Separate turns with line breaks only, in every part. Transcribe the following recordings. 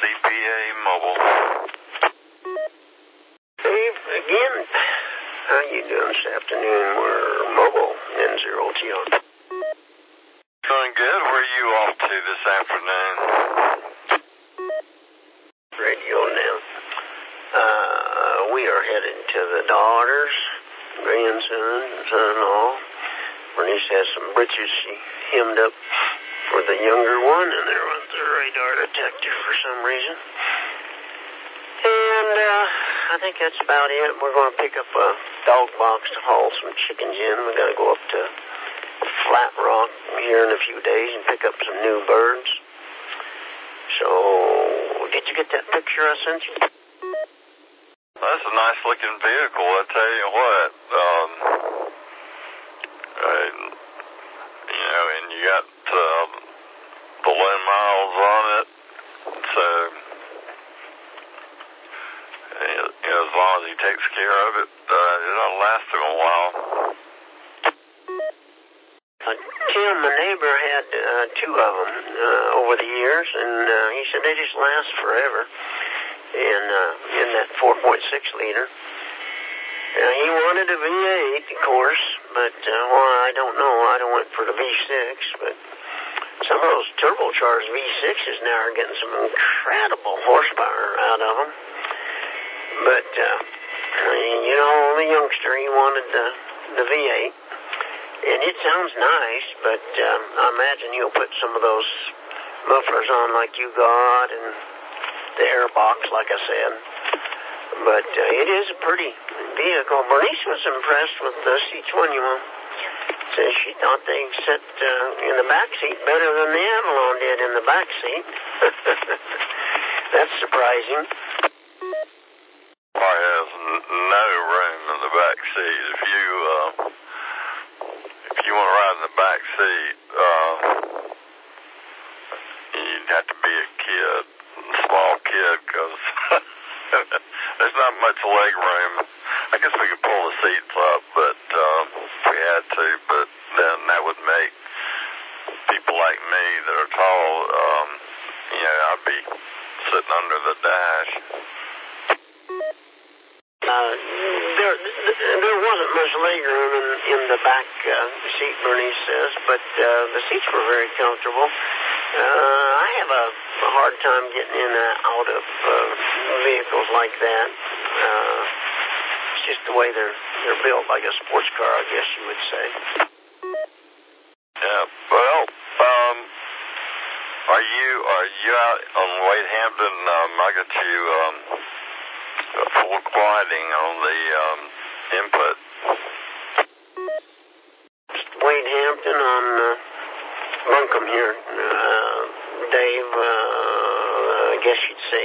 CPA Mobile.
Dave, again. How you doing this afternoon? We're Mobile N0TR.
Doing good. Where are you off to this afternoon?
Radio now. We are headed to the daughters, grandson, and son-in-law. Bernice has some britches she hemmed up for the younger one, and there was the radar detector for some reason. And I think that's about it. We're going to pick up a dog box to haul some chickens in. We got to go up to Flat Rock here in a few days and pick up some new birds. So, did you get that picture I sent you?
That's a nice looking vehicle, I tell you what. And you got the low miles on it, so as long as he takes care of it, it'll last him a while.
Tim, the neighbor, had two of them over the years, and he said they just last forever. And in that 4.6 liter. He wanted a V8, of course, but I don't know. I don't went for the V6, but some of those turbocharged V6s now are getting some incredible horsepower out of them. But, the youngster, he wanted the V8. And it sounds nice, but I imagine you'll put some of those mufflers on like you got and the air box, like I said. But it is a pretty vehicle. Bernice was impressed with the seats when you said she thought they sat in the back seat better than the Avalon did in the back seat. That's surprising.
Car has no room in the back seat. If you want to ride in the back seat, you'd have to be a kid. Small kid, because there's not much leg room. I guess we could pull the seats up, but if we had to, but then that would make people like me that are tall, I'd be sitting under the dash. There wasn't much leg room in the back seat, Bernice says, but the seats were very comfortable. I have a hard time getting in and out of vehicles like that. It's just the way they're built, like a sports car, I guess you would say. Yeah, well, are you out on Wade Hampton? I got you full quieting on the input.
Wade Hampton on Buncombe here, Dave, I guess you'd say.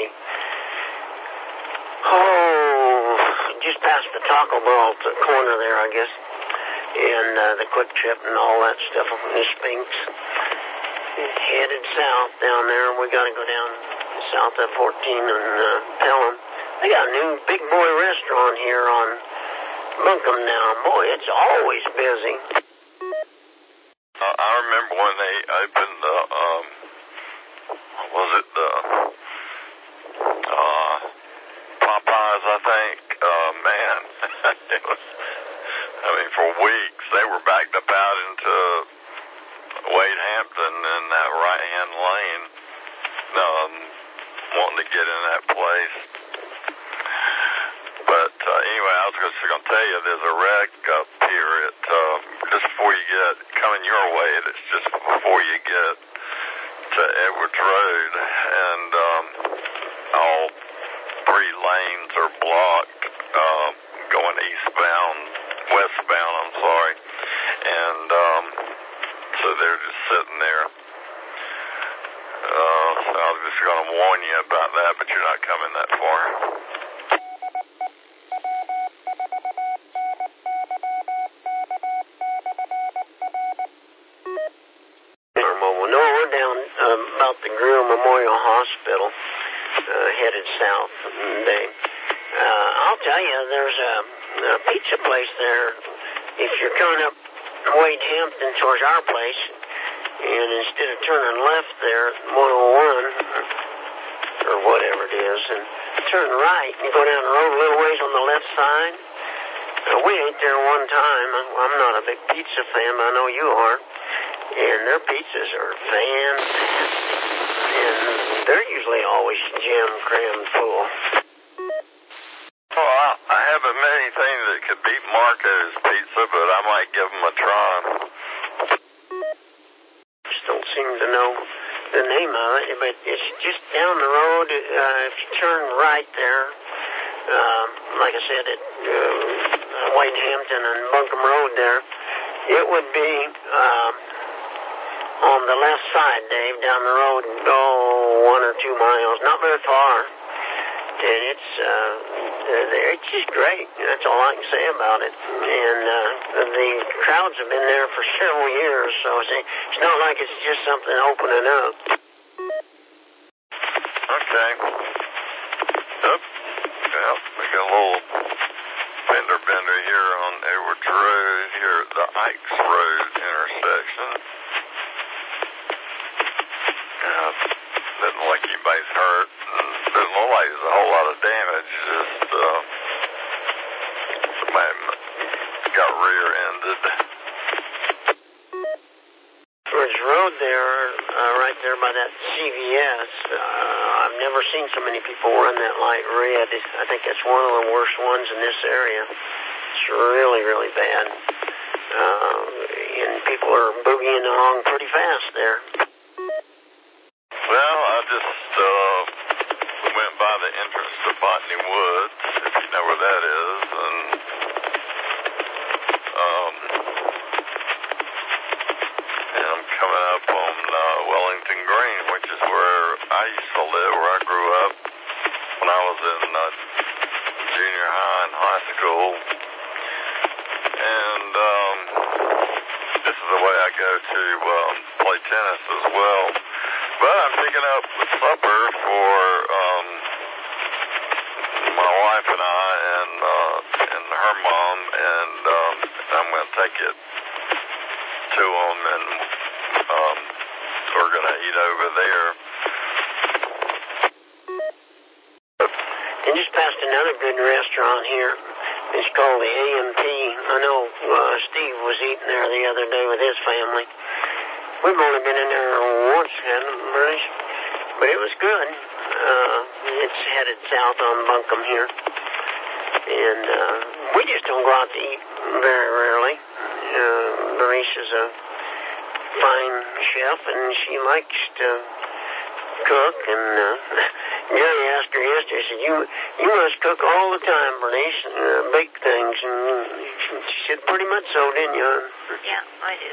Just past the Taco Bell at the corner there, I guess, and the Quick Trip and all that stuff, the Spinks. Headed south down there. We got to go down south of 14 and Pelham. They got a new big boy restaurant here on Buncombe now. Boy, it's always busy.
I remember when they opened the, Popeyes, I think. Man, it was, for weeks, they were backed up out into Wade Hampton in that right-hand lane, wanting to get in that place. But anyway, I was just going to tell you, there's a wreck up here at just before you get coming your way. It's just before you get to Edwards Road, and all three lanes are blocked, going westbound. I'm sorry, and so they're just sitting there. So I was just going to warn you about that, but you're not coming that far.
No, we're down about the Greer Memorial Hospital, headed south. I'll tell you, there's a pizza place there. If you're coming up Wade Hampton towards our place, and instead of turning left there at 101, or and turn right, and you go down the road a little ways on the left side. We ate there one time. I'm not a big pizza fan, but I know you are. And their pizzas are fantastic. And they're usually always jam-crammed full.
Well, I haven't met anything that could beat Marco's Pizza, but I might give them a try.
Just don't seem to know the name of it, but it's just down the road. If you turn right there, like I said, at Whitehampton and Buncombe Road there, it would be on the left side, Dave, down the road, 1 or 2 miles, not very far. And it's just great. That's all I can say about it. And the crowds have been there for several years, so it's not like it's just something opening up.
Okay. Yep. Well, we got a little fender bender here on Edwards Road, here at the Ikes Road intersection. Didn't look like anybody's hurt. Didn't look like there's a whole lot of damage. Just somebody got rear-ended.
Edwards Road there, right there by that CVS. I've never seen so many people run that light red. I think that's one of the worst ones in this area. It's really, really bad. And people are boogieing along pretty fast there.
Well, I just went by the entrance to Botany Woods, if you know where that is, and I'm coming up on Wellington Green, which is where I used to live, where I grew up when I was in junior high and high school. And this is the way I go to play tennis as well. But I'm picking up supper for my wife and I and her mom, and I'm going to take it to them, and we're going to eat over there.
And just past another good restaurant here. It's called the A&P. I know Steve was eating there the other day with his family. We've only been in there once, but it was good. It's headed south on Buncombe here. And we just don't go out to eat very rarely. Bernice is a fine chef, and she likes to cook. And Gary asked her yesterday, he said, you must cook all the time, Bernice, and bake things. And she said, pretty much so, didn't you?
Yeah, I do.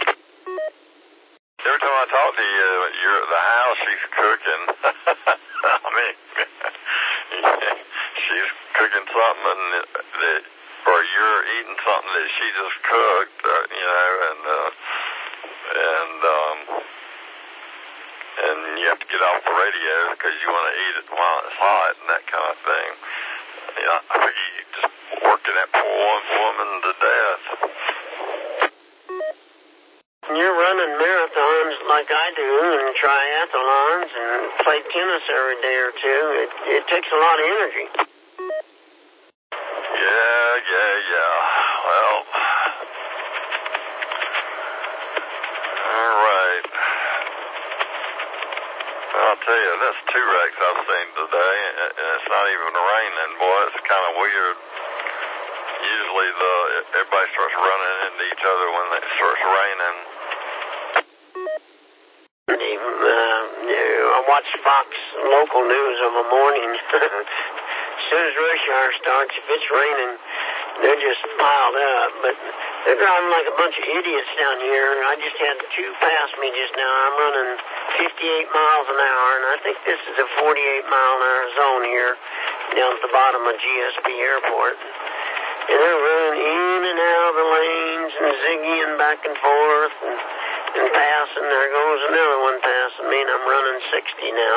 Every time I talk to you, you're at the house, she's cooking. I mean, she's cooking something or you're eating something that she just cooked, and you have to get off the radio because you want to eat it while it's hot and that kind of thing. I think you just working that poor woman to death.
You're running marathons like I do and triathlons and play tennis every day or two. It takes a lot of energy.
Yeah. Well, all right. I'll tell you, that's 2 wrecks I've seen today, and it's not even raining, boy. It's kind of weird. Usually everybody starts running into each other when it starts raining.
I watch Fox local news of a morning. As soon as rush hour starts, if it's raining, they're just piled up. But they're driving like a bunch of idiots down here. I just had 2 pass me just now. I'm running 58 miles an hour, and I think this is a 48-mile-an-hour zone here down at the bottom of GSP Airport. And they're running in and out of the lanes and ziggying back and forth and passing. There goes another one passing me, and I'm running 60 now.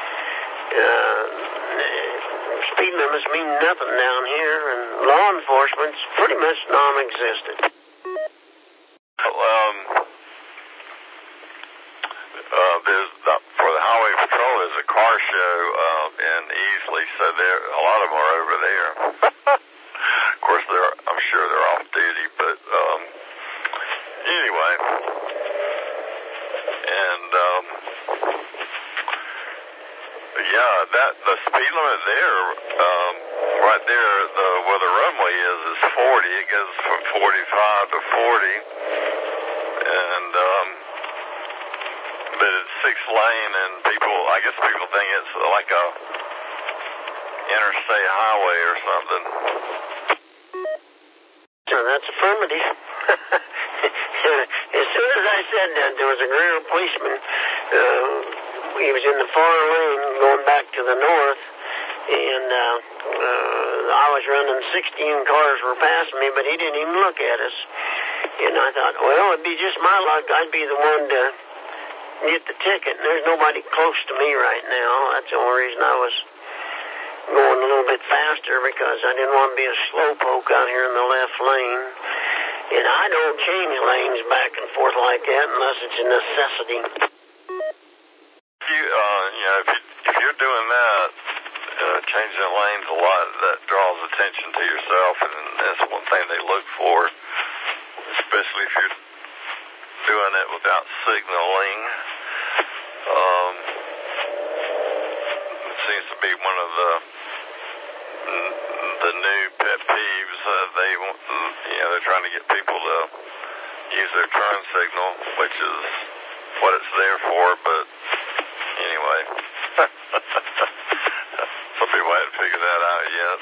Speed limits mean nothing down here, and law enforcement's pretty much non-existent.
There's for the highway patrol, there's a car car show in Easley, so a lot of them are over there. Of course, I'm sure they're off duty, but anyway. And yeah, the speed limit there, right there, where the runway is 40. It goes from 45 to 40, and but it's 6-lane, and I guess people think it's like a interstate highway or something.
So that's affirmative. As soon as I said that, there was a Guerrero policeman. He was in the far lane going back to the north, and I was running 16 cars were passing me, but he didn't even look at us. And I thought, well, it'd be just my luck. I'd be the one to get the ticket, and there's nobody close to me right now. That's the only reason I was going a little bit faster, because I didn't want to be a slowpoke out here in the left lane. And I don't change lanes back and forth like that unless it's a necessity.
If you're doing that, changing lanes a lot, that draws attention to yourself, and that's one thing they look for, especially if you're doing it without signaling. It seems to be one of the new pet peeves. They're trying to get people to use their turn signal, which is what it's there for, but anyway. Some people haven't figured that out yet.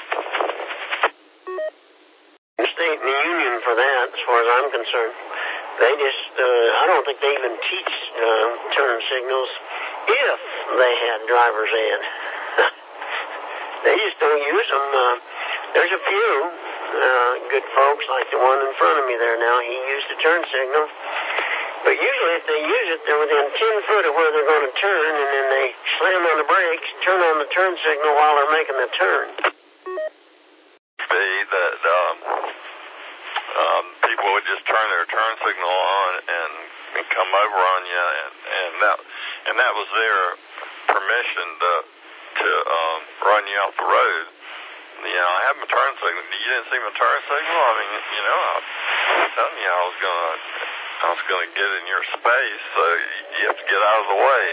The state and the union for that, as far as I'm concerned, they just, I don't think they even teach turn signals if they had driver's ed. They just don't use them. There's a few good folks, like the one in front of me there now. He used a turn signal. But usually if they use it, they're within 10 foot of where they're going to turn, and then they slam on the brakes, turn on the turn signal while they're making the turn.
People would just turn their turn signal on and come over on you, and that was their permission to run you off the road. I have my turn signal. You didn't see my turn signal? I mean, I was telling you I was gonna get in your space, so you have to get out of the way.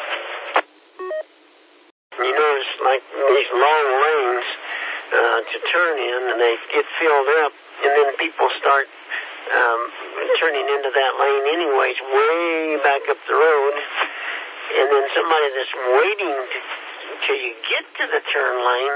It's like these long lanes to turn in, and they get filled up, and then people start turning into that lane anyways, way back up the road, and then somebody that's waiting till you get to the turn lane,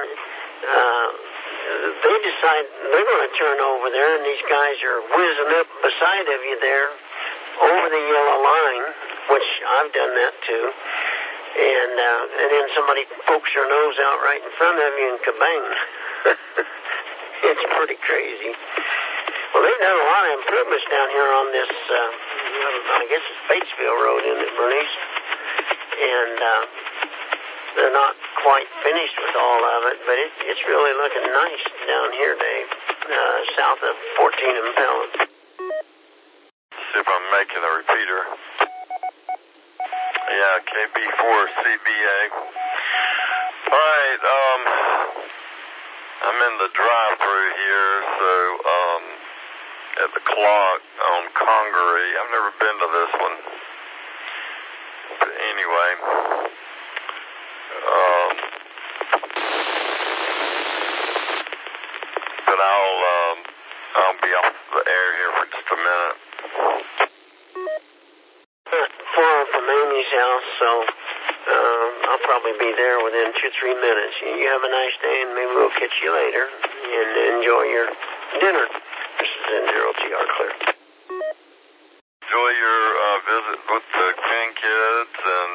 they decide they're going to turn over there, and these guys are whizzing up beside of you there over the yellow line, which I've done that too, and then somebody pokes their nose out right in front of you and kabang. It's pretty crazy. Well, they've done a lot of improvements down here on this, I guess it's Batesville Road, isn't it, Bernice? And they're not quite finished with all of it, but it's really looking nice down here, Dave, south of 14 and Pelham.
See if I'm making a repeater. Yeah, KB4CBA. All right, I'm in the drive-thru here, so at the Clock on Congaree. I've never been to this one. But anyway, but I'll be off the air here for just a minute.
Far from Amy's house, so I'll probably be there within 2-3 minutes. You have a nice day, and maybe we'll catch you later, and enjoy your dinner. This is N0TR Clear.
Enjoy your visit with the grandkids, and